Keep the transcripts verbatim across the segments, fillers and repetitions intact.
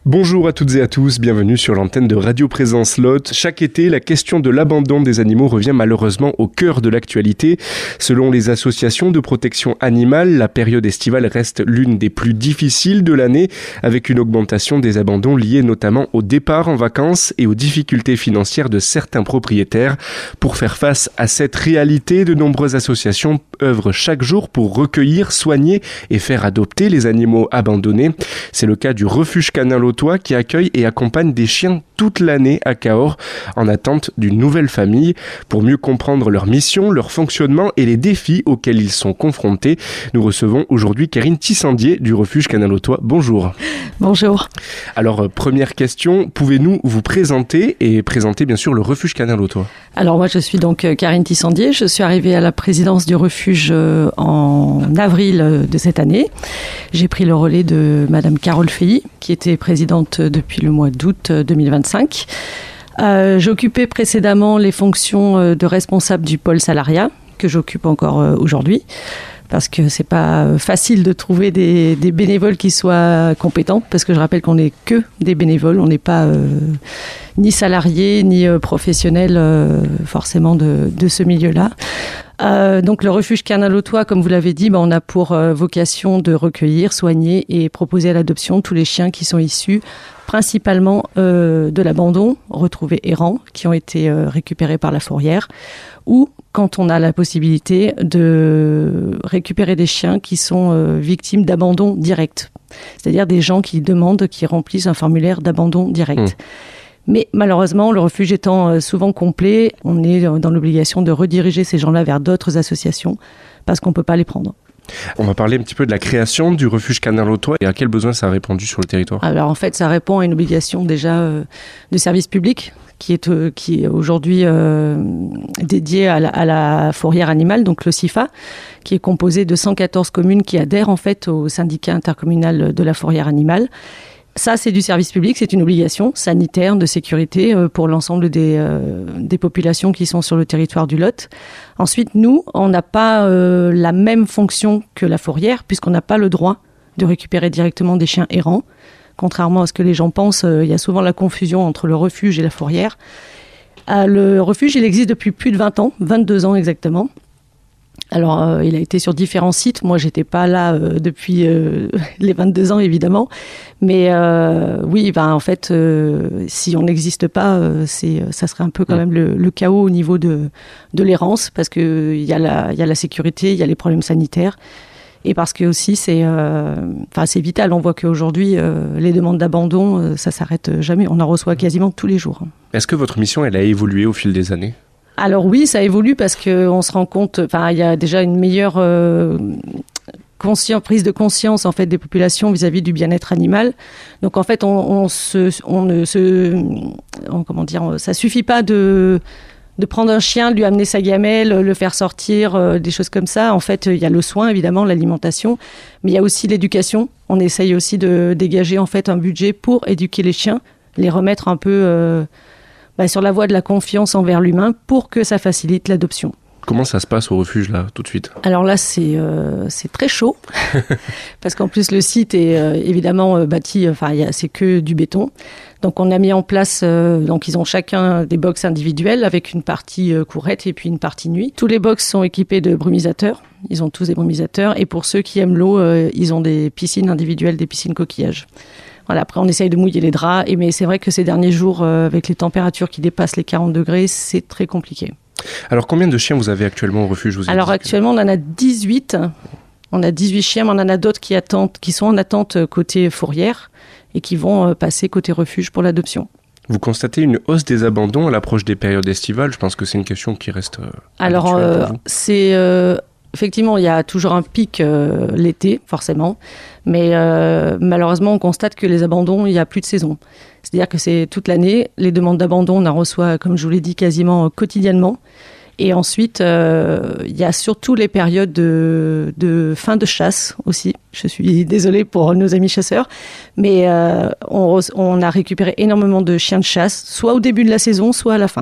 Bonjour à toutes et à tous, bienvenue sur l'antenne de Radio Présence Lot. Chaque été, la question de l'abandon des animaux revient malheureusement au cœur de l'actualité. Selon les associations de protection animale, la période estivale reste l'une des plus difficiles de l'année, avec une augmentation des abandons liés notamment au départ en vacances et aux difficultés financières de certains propriétaires. Pour faire face à cette réalité, de nombreuses associations œuvrent chaque jour pour recueillir, soigner et faire adopter les animaux abandonnés. C'est le cas du refuge canin Lautois qui accueille et accompagne des chiens toute l'année à Cahors en attente d'une nouvelle famille. Pour mieux comprendre leur mission, leur fonctionnement et les défis auxquels ils sont confrontés, nous recevons aujourd'hui Karine Tissandier du refuge canin Lautois. Bonjour. Bonjour. Alors, première question, pouvez-nous vous présenter et présenter bien sûr le refuge canin Lautois? Alors moi je suis donc Karine Tissandier, je suis arrivée à la présidence du refuge en avril de cette année. J'ai pris le relais de Madame Carole Feilly qui était présidente depuis le mois d'août deux mille vingt-cinq. Euh, j'occupais précédemment les fonctions de responsable du pôle salariat que j'occupe encore aujourd'hui. Parce que c'est pas facile de trouver des, des bénévoles qui soient compétents, parce que je rappelle qu'on n'est que des bénévoles, on n'est pas euh, ni salariés, ni euh, professionnels euh, forcément de, de ce milieu-là. Euh, donc le refuge canin Lautois, comme vous l'avez dit, bah, on a pour euh, vocation de recueillir, soigner et proposer à l'adoption tous les chiens qui sont issus principalement euh, de l'abandon, retrouvés errants, qui ont été euh, récupérés par la fourrière, ou quand on a la possibilité de récupérer des chiens qui sont euh, victimes d'abandon direct. C'est-à-dire des gens qui demandent, qui remplissent un formulaire d'abandon direct. Mmh. Mais malheureusement, le refuge étant souvent complet, on est dans l'obligation de rediriger ces gens-là vers d'autres associations parce qu'on ne peut pas les prendre. On va parler un petit peu de la création du refuge canin Lautois et à quel besoin ça a répondu sur le territoire. Alors en fait, ça répond à une obligation déjà euh, de service public qui est, euh, qui est aujourd'hui euh, dédiée à la, à la fourrière animale, donc le C I F A, qui est composé de cent quatorze communes qui adhèrent en fait au syndicat intercommunal de la fourrière animale. Ça, c'est du service public, c'est une obligation sanitaire, de sécurité euh, pour l'ensemble des, euh, des populations qui sont sur le territoire du Lot. Ensuite, nous, on n'a pas euh, la même fonction que la fourrière, puisqu'on n'a pas le droit de récupérer directement des chiens errants. Contrairement à ce que les gens pensent, euh, il y a souvent la confusion entre le refuge et la fourrière. Euh, le refuge, il existe depuis plus de vingt ans, vingt-deux ans exactement. Alors, euh, il a été sur différents sites. Moi, j'étais pas là euh, depuis euh, les vingt-deux ans, évidemment. Mais euh, oui, ben, en fait, euh, si on n'existe pas, euh, c'est, ça serait un peu quand même le, le chaos au niveau de, de l'errance, parce qu'il y a la, il y a la sécurité, il y a les problèmes sanitaires. Et parce que aussi, c'est, euh, enfin, c'est vital. On voit qu'aujourd'hui, euh, les demandes d'abandon, euh, ça s'arrête jamais. On en reçoit quasiment tous les jours. Est-ce que votre mission, elle a évolué au fil des années ? Alors oui, ça évolue parce qu'on se rend compte, enfin, il y a déjà une meilleure euh, conscience, prise de conscience en fait des populations vis-à-vis du bien-être animal. Donc en fait, on, on se, on ne se, on, comment dire, ça suffit pas de de prendre un chien, lui amener sa gamelle, le faire sortir, euh, des choses comme ça. En fait, il y a le soin évidemment, l'alimentation, mais il y a aussi l'éducation. On essaye aussi de dégager en fait un budget pour éduquer les chiens, les remettre un peu euh, Bah, sur la voie de la confiance envers l'humain pour que ça facilite l'adoption. Comment ça se passe au refuge, là, tout de suite ? Alors là, c'est, euh, c'est très chaud, parce qu'en plus, le site est euh, évidemment euh, bâti, enfin, y a, c'est que du béton. Donc, on a mis en place, euh, donc ils ont chacun des box individuels avec une partie euh, courette et puis une partie nuit. Tous les box sont équipés de brumisateurs. Ils ont tous des brumisateurs. Et pour ceux qui aiment l'eau, euh, ils ont des piscines individuelles, des piscines coquillages. Voilà, après, on essaye de mouiller les draps. Et, mais c'est vrai que ces derniers jours, euh, avec les températures qui dépassent les quarante degrés, c'est très compliqué. Alors, combien de chiens vous avez actuellement au refuge ? Vous Alors, actuellement, on en a dix-huit. On a dix-huit chiens, mais on en a d'autres qui, attendent, qui sont en attente côté fourrière et qui vont euh, passer côté refuge pour l'adoption. Vous constatez une hausse des abandons à l'approche des périodes estivales ? Je pense que c'est une question qui reste euh, Alors, euh, c'est... Euh, Effectivement, il y a toujours un pic euh, l'été, forcément. Mais euh, malheureusement, on constate que les abandons, il n'y a plus de saison. C'est-à-dire que c'est toute l'année. Les demandes d'abandon, on en reçoit, comme je vous l'ai dit, quasiment quotidiennement. Et ensuite, euh, il y a surtout les périodes de, de fin de chasse aussi. Je suis désolée pour nos amis chasseurs. Mais euh, on, on a récupéré énormément de chiens de chasse, soit au début de la saison, soit à la fin.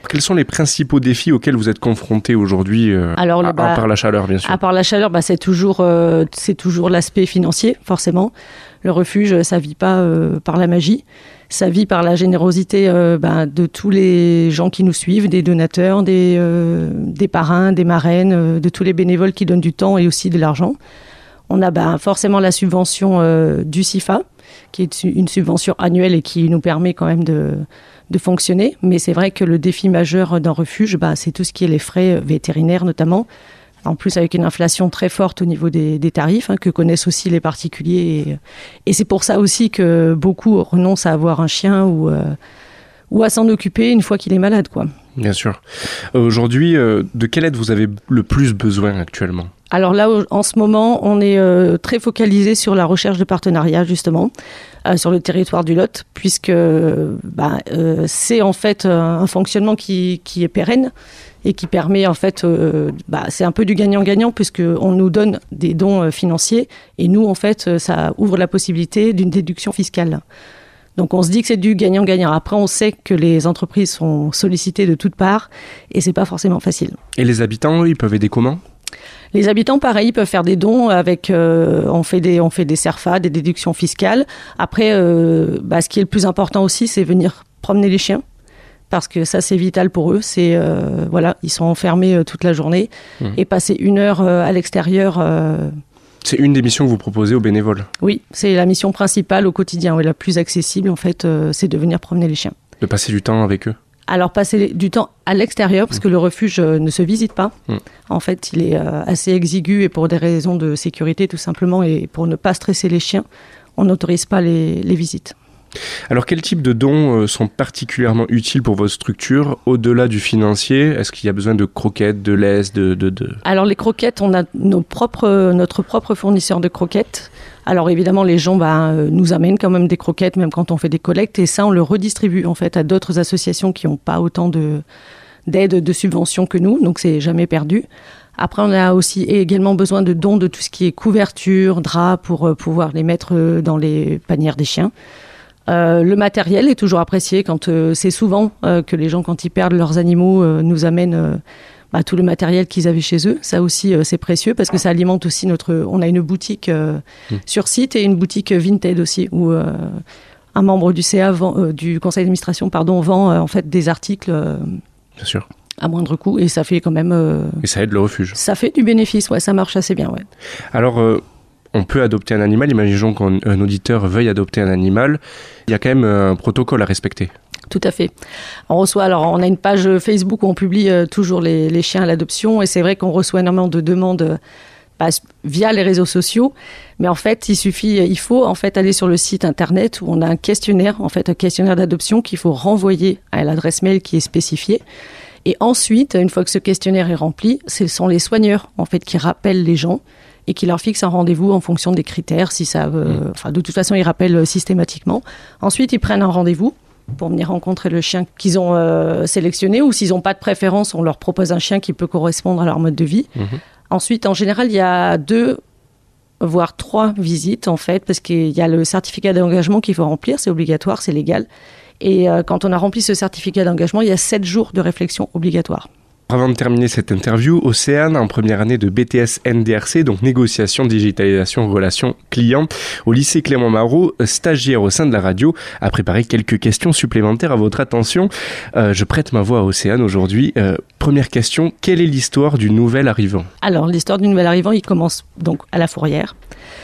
Quels sont les principaux défis auxquels vous êtes confrontés aujourd'hui, euh, Alors, à, bah, à part la chaleur, bien sûr? À part la chaleur, bah, c'est toujours, euh, c'est toujours l'aspect financier, forcément. Le refuge, ça ne vit pas euh, par la magie. Ça vit par la générosité euh, bah, de tous les gens qui nous suivent, des donateurs, des, euh, des parrains, des marraines, euh, de tous les bénévoles qui donnent du temps et aussi de l'argent. On a bah, forcément la subvention euh, du C I F A, qui est une subvention annuelle et qui nous permet quand même de... de fonctionner, mais c'est vrai que le défi majeur d'un refuge, bah, c'est tout ce qui est les frais vétérinaires notamment, en plus avec une inflation très forte au niveau des, des tarifs, hein, que connaissent aussi les particuliers, et, et c'est pour ça aussi que beaucoup renoncent à avoir un chien ou, euh, ou à s'en occuper une fois qu'il est malade, quoi. Bien sûr. Aujourd'hui, euh, de quelle aide vous avez le plus besoin actuellement ? Alors là, en ce moment, on est euh, très focalisé sur la recherche de partenariats, justement, euh, sur le territoire du Lot, puisque bah, euh, c'est en fait un fonctionnement qui, qui est pérenne et qui permet, en fait, euh, bah, c'est un peu du gagnant-gagnant, puisqu'on nous donne des dons euh, financiers, et nous, en fait, ça ouvre la possibilité d'une déduction fiscale. Donc on se dit que c'est du gagnant-gagnant. Après, on sait que les entreprises sont sollicitées de toutes parts, et c'est pas forcément facile. Et les habitants, eux, ils peuvent aider comment ? Les habitants, pareil, peuvent faire des dons avec, euh, on fait des, on fait des C E R F A, des déductions fiscales. Après, euh, bah, ce qui est le plus important aussi, c'est venir promener les chiens, parce que ça, c'est vital pour eux. C'est, euh, voilà, ils sont enfermés euh, toute la journée, mmh. et passer une heure euh, à l'extérieur. Euh, c'est une des missions que vous proposez aux bénévoles ? Oui, c'est la mission principale au quotidien, et la plus accessible, en fait, euh, c'est de venir promener les chiens. De passer du temps avec eux ? Alors, passer du temps à l'extérieur, parce que le refuge ne se visite pas. Mmh. En fait, il est assez exigu, et pour des raisons de sécurité, tout simplement, et pour ne pas stresser les chiens, on n'autorise pas les, les visites. Alors, quel type de dons sont particulièrement utiles pour votre structure, au-delà du financier ? Est-ce qu'il y a besoin de croquettes, de laisse, de, de, de... Alors, les croquettes, on a nos propres, notre propre fournisseur de croquettes. Alors évidemment, les gens bah, nous amènent quand même des croquettes, même quand on fait des collectes, et ça, on le redistribue en fait à d'autres associations qui n'ont pas autant de, d'aide, de subventions que nous, donc c'est jamais perdu. Après, on a aussi également besoin de dons de tout ce qui est couverture, draps, pour euh, pouvoir les mettre euh, dans les panières des chiens. Euh, le matériel est toujours apprécié, quand euh, c'est souvent euh, que les gens, quand ils perdent leurs animaux, euh, nous amènent... Euh, Bah, tout le matériel qu'ils avaient chez eux. Ça aussi, euh, c'est précieux, parce que ça alimente aussi notre... On a une boutique euh, mmh. sur site, et une boutique Vinted aussi, où euh, un membre du C A, vend, euh, du conseil d'administration, pardon, vend euh, en fait des articles euh, Bien sûr. à moindre coût, et ça fait quand même... Euh, et ça aide le refuge. Ça fait du bénéfice, ouais, ça marche assez bien, ouais. Alors, euh, on peut adopter un animal. Imaginons qu'un auditeur veuille adopter un animal. Il y a quand même un protocole à respecter. Tout à fait. On reçoit, alors on a une page Facebook où on publie euh, toujours les, les chiens à l'adoption, et c'est vrai qu'on reçoit énormément de demandes euh, bah, via les réseaux sociaux, mais en fait il suffit, il faut en fait aller sur le site internet où on a un questionnaire, en fait un questionnaire d'adoption qu'il faut renvoyer à l'adresse mail qui est spécifiée, et ensuite une fois que ce questionnaire est rempli, ce sont les soigneurs en fait qui rappellent les gens et qui leur fixent un rendez-vous en fonction des critères, si ça, euh, enfin de toute façon ils rappellent systématiquement. Ensuite ils prennent un rendez-vous pour venir rencontrer le chien qu'ils ont euh, sélectionné, ou s'ils n'ont pas de préférence, on leur propose un chien qui peut correspondre à leur mode de vie. Mmh. Ensuite, en général, il y a deux, voire trois visites, en fait, parce qu'il y a le certificat d'engagement qu'il faut remplir, c'est obligatoire, c'est légal. Et euh, quand on a rempli ce certificat d'engagement, il y a sept jours de réflexion obligatoire. Avant de terminer cette interview, Océane, en première année de B T S N D R C, donc négociation, digitalisation, relations clients, au lycée Clément Marot, stagiaire au sein de la radio, a préparé quelques questions supplémentaires à votre attention. Euh, je prête ma voix à Océane aujourd'hui. Euh, première question, quelle est l'histoire du nouvel arrivant ? Alors, l'histoire du nouvel arrivant, il commence donc à la fourrière.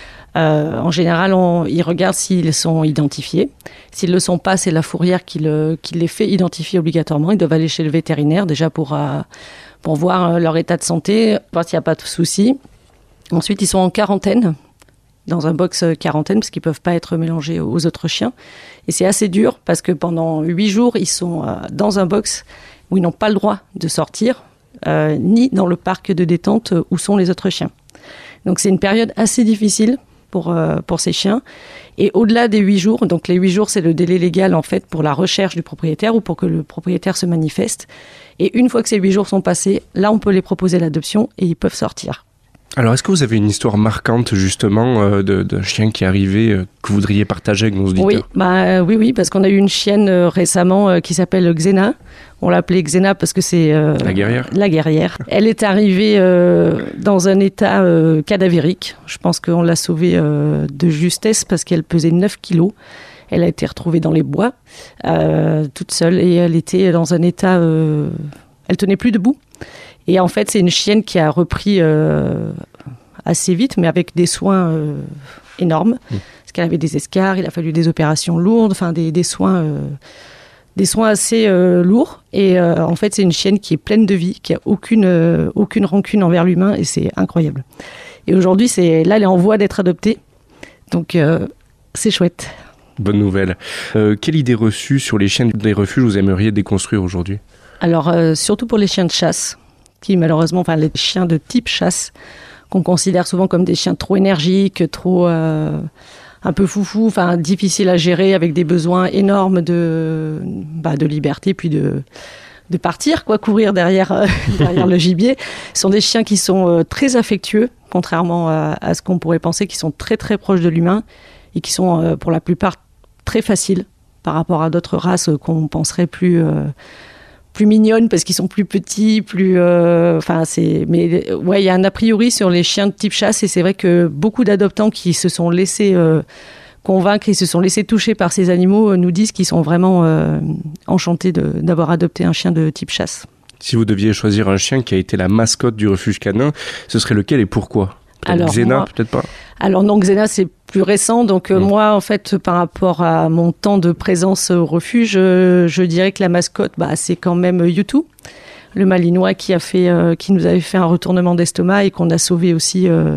Euh, en général, on, ils regardent s'ils sont identifiés. S'ils ne le sont pas, c'est la fourrière qui, le, qui les fait identifier obligatoirement. Ils doivent aller chez le vétérinaire déjà pour, euh, pour voir leur état de santé, voir s'il n'y a pas de soucis. Ensuite, ils sont en quarantaine, dans un box quarantaine, parce qu'ils ne peuvent pas être mélangés aux autres chiens. Et c'est assez dur, parce que pendant huit jours, ils sont euh, dans un box où ils n'ont pas le droit de sortir, euh, ni dans le parc de détente où sont les autres chiens. Donc c'est une période assez difficile pour, euh, pour ces chiens. Et au-delà des huit jours, donc les huit jours, c'est le délai légal en fait pour la recherche du propriétaire ou pour que le propriétaire se manifeste. Et une fois que ces huit jours sont passés, là, on peut les proposer l'adoption et ils peuvent sortir. Alors, est-ce que vous avez une histoire marquante, justement, euh, de, d'un chien qui est arrivé, euh, que vous voudriez partager avec nos auditeurs ? Oui, bah, euh, oui, oui, parce qu'on a eu une chienne euh, récemment euh, qui s'appelle Xena. On l'appelait Xena parce que c'est... Euh, la guerrière. La guerrière. Elle est arrivée euh, dans un état euh, cadavérique. Je pense qu'on l'a sauvée euh, de justesse parce qu'elle pesait neuf kilos. Elle a été retrouvée dans les bois, euh, toute seule, et elle était dans un état... Euh, elle tenait plus debout. Et en fait, c'est une chienne qui a repris euh, assez vite, mais avec des soins euh, énormes. Mmh. Parce qu'elle avait des escarres, il a fallu des opérations lourdes, enfin des, des soins, euh, des soins assez euh, lourds. Et euh, en fait, c'est une chienne qui est pleine de vie, qui a aucune, euh, aucune rancune envers l'humain, et c'est incroyable. Et aujourd'hui, c'est, là, elle est en voie d'être adoptée. Donc, euh, c'est chouette. Bonne nouvelle. Euh, quelle idée reçue sur les chiens des refuges vous aimeriez déconstruire aujourd'hui ? Alors, euh, surtout pour les chiens de chasse, qui malheureusement, enfin les chiens de type chasse, qu'on considère souvent comme des chiens trop énergiques, trop euh, un peu foufou, enfin difficiles à gérer, avec des besoins énormes de, bah, de liberté, puis de, de partir, quoi, courir derrière, euh, derrière le gibier. Ce sont des chiens qui sont euh, très affectueux, contrairement à, à ce qu'on pourrait penser, qui sont très très proches de l'humain et qui sont euh, pour la plupart très faciles par rapport à d'autres races qu'on penserait plus... Euh, plus mignonnes parce qu'ils sont plus petits, plus... Enfin, euh, c'est... Mais ouais, il y a un a priori sur les chiens de type chasse et c'est vrai que beaucoup d'adoptants qui se sont laissés euh, convaincre et se sont laissés toucher par ces animaux euh, nous disent qu'ils sont vraiment euh, enchantés de, d'avoir adopté un chien de type chasse. Si vous deviez choisir un chien qui a été la mascotte du refuge canin, ce serait lequel et pourquoi ? Peut-être Alors, Xena, moi, peut-être pas. Alors non, Xena, c'est plus récent. Donc euh, mmh. moi, en fait, par rapport à mon temps de présence au refuge, je, je dirais que la mascotte, bah, c'est quand même Yutu, le Malinois qui a fait, euh, qui nous avait fait un retournement d'estomac et qu'on a sauvé aussi euh,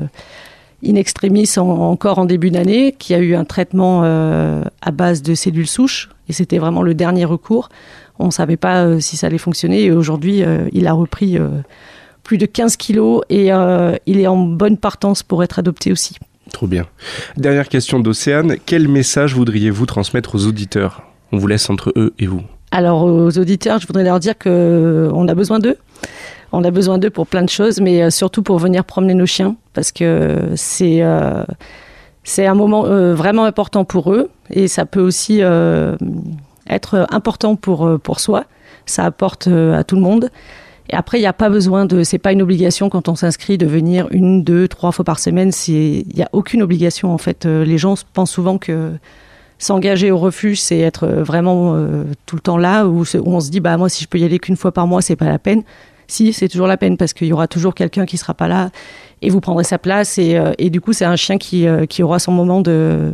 in extremis en, encore en début d'année, qui a eu un traitement euh, à base de cellules souches et c'était vraiment le dernier recours. On ne savait pas euh, si ça allait fonctionner et aujourd'hui, euh, il a repris euh, plus de quinze kilos et euh, il est en bonne partance pour être adopté aussi. Trop bien. Dernière question d'Océane. Quel message voudriez-vous transmettre aux auditeurs ? On vous laisse entre eux et vous. Alors, aux auditeurs, je voudrais leur dire qu'on a besoin d'eux. On a besoin d'eux pour plein de choses, mais surtout pour venir promener nos chiens, parce que c'est, euh, c'est un moment euh, vraiment important pour eux, et ça peut aussi euh, être important pour, pour soi. Ça apporte euh, à tout le monde. Et après, il n'y a pas besoin de... C'est pas une obligation quand on s'inscrit de venir une, deux, trois fois par semaine. Il n'y a aucune obligation, en fait. Les gens pensent souvent que s'engager au refuge, c'est être vraiment euh, tout le temps là, où, où on se dit, bah moi, si je peux y aller qu'une fois par mois, c'est pas la peine. Si, c'est toujours la peine, parce qu'il y aura toujours quelqu'un qui sera pas là, et vous prendrez sa place. Et, euh, et du coup, c'est un chien qui, euh, qui aura son moment de...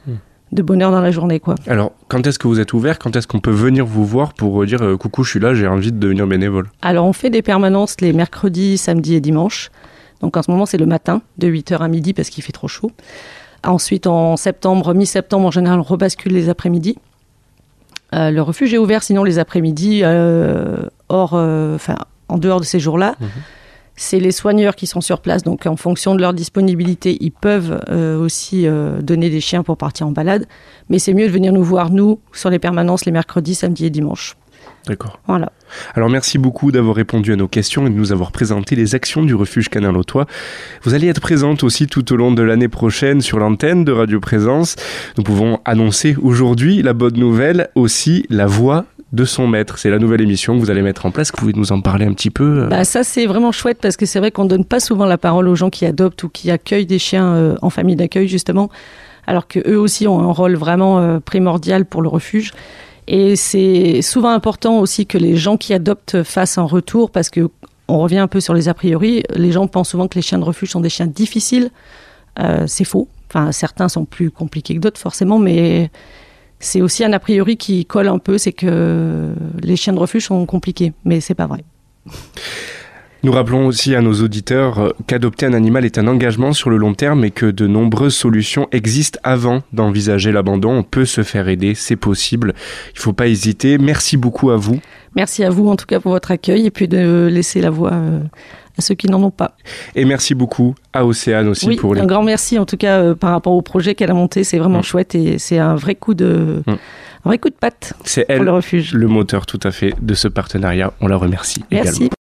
de bonheur dans la journée, quoi. Alors, quand est-ce que vous êtes ouvert ? Quand est-ce qu'on peut venir vous voir pour dire euh, « Coucou, je suis là, j'ai envie de devenir bénévole » ? Alors, on fait des permanences les mercredis, samedis et dimanches. Donc, en ce moment, c'est le matin, de huit heures à midi, parce qu'il fait trop chaud. Ensuite, en septembre, mi-septembre, en général, on rebascule les après-midi. Euh, le refuge est ouvert, sinon, les après-midi, euh, hors, euh, en dehors de ces jours-là. Mmh. C'est les soigneurs qui sont sur place, donc en fonction de leur disponibilité, ils peuvent euh, aussi euh, donner des chiens pour partir en balade. Mais c'est mieux de venir nous voir, nous, sur les permanences, les mercredis, samedis et dimanches. D'accord. Voilà. Alors merci beaucoup d'avoir répondu à nos questions et de nous avoir présenté les actions du refuge canin Lautois. Vous allez être présente aussi tout au long de l'année prochaine sur l'antenne de Radio Présence. Nous pouvons annoncer aujourd'hui la bonne nouvelle, aussi la voix de son maître. C'est la nouvelle émission que vous allez mettre en place. Que vous pouvez nous en parler un petit peu ? Bah ça, c'est vraiment chouette parce que c'est vrai qu'on ne donne pas souvent la parole aux gens qui adoptent ou qui accueillent des chiens euh, en famille d'accueil, justement, alors qu'eux aussi ont un rôle vraiment euh, primordial pour le refuge. Et c'est souvent important aussi que les gens qui adoptent fassent un retour parce que on revient un peu sur les a priori. Les gens pensent souvent que les chiens de refuge sont des chiens difficiles. Euh, c'est faux. Enfin, certains sont plus compliqués que d'autres, forcément, mais c'est aussi un a priori qui colle un peu, c'est que les chiens de refuge sont compliqués, mais c'est pas vrai. Nous rappelons aussi à nos auditeurs qu'adopter un animal est un engagement sur le long terme et que de nombreuses solutions existent avant d'envisager l'abandon. On peut se faire aider, c'est possible. Il ne faut pas hésiter. Merci beaucoup à vous. Merci à vous en tout cas pour votre accueil et puis de laisser la voix à ceux qui n'en ont pas. Et merci beaucoup à Océane aussi oui, pour les... un grand merci en tout cas euh, par rapport au projet qu'elle a monté. C'est vraiment mmh. chouette et c'est un vrai coup de... Mmh. Un vrai coup de patte c'est elle, pour le refuge. Le moteur tout à fait de ce partenariat. On la remercie merci. également.